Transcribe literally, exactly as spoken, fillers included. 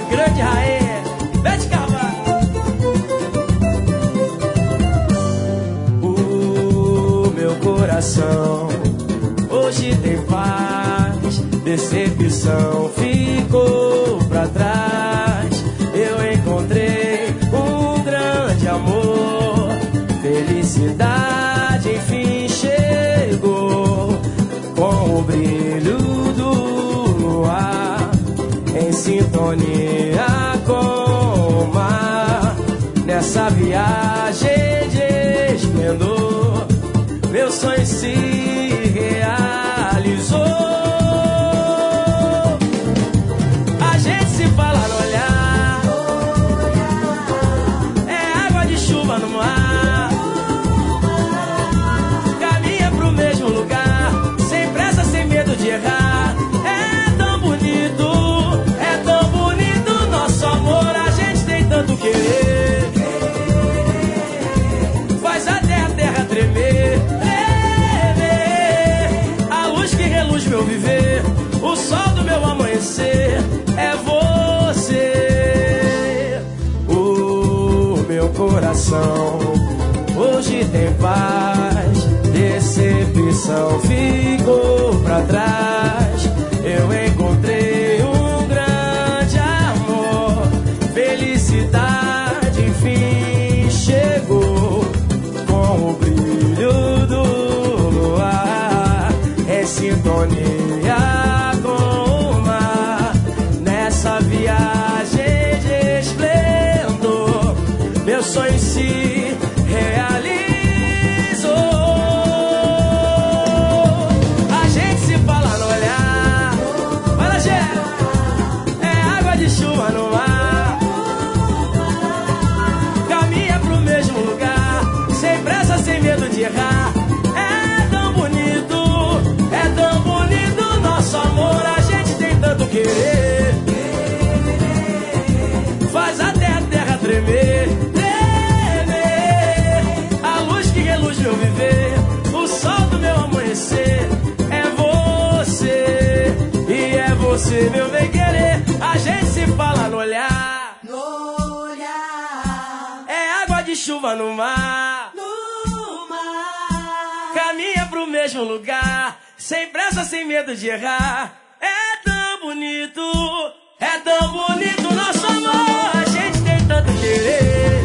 grande rainha, Bete Carvalho. O meu coração hoje tem paz, decepção ficou pra trás. Eu encontrei um grande amor, felicidade enfim chegou, com o brilho do luar, em sintonia com o mar. Nessa viagem de esplendor, meu sonho se realizou. A gente se fala no olhar, é água de chuva no mar, caminha pro mesmo lugar, sem pressa, sem medo de errar. É tão bonito, é tão bonito nosso amor. A gente tem tanto querer, faz até a terra tremer, tremer. A luz que reluz meu viver, o sol do meu amanhecer é você. O meu coração hoje tem paz, decepção ficou pra trás. Eu encontrei um grande amor, felicidade enfim chegou, com o brilho do luar, em sintonia com o mar. Nessa viagem de esplendor, meu sonho se realizou. A gente se fala no olhar, fala, Gé, é água de chuva no mar, caminha pro mesmo lugar, sem pressa, sem medo de errar. É tão bonito, é tão bonito nosso amor. A gente tem tanto querer, faz até a terra tremer, tremer. A luz que reluz meu viver, o sol do meu amanhecer é você, e é você meu bem querer. A gente se fala no olhar, No olhar, é água de chuva no mar, no mar, caminha pro mesmo lugar, sem pressa, sem medo de errar. É tão bonito, é tão bonito nosso amor. A gente tem tanto querer,